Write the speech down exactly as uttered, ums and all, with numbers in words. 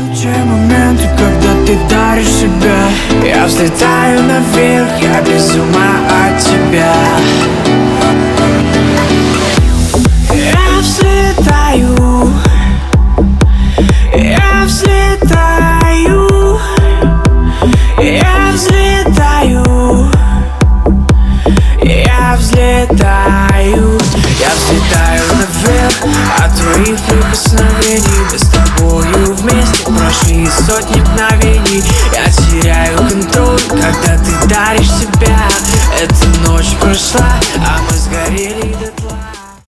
Те моменты, когда ты даришь себя, я взлетаю наверх, я без ума от тебя. Я взлетаю, я взлетаю, я взлетаю, я взлетаю, я взлетаю наверх от твоих прикосновений. Мы с тобою вместе прошли сотни мгновений.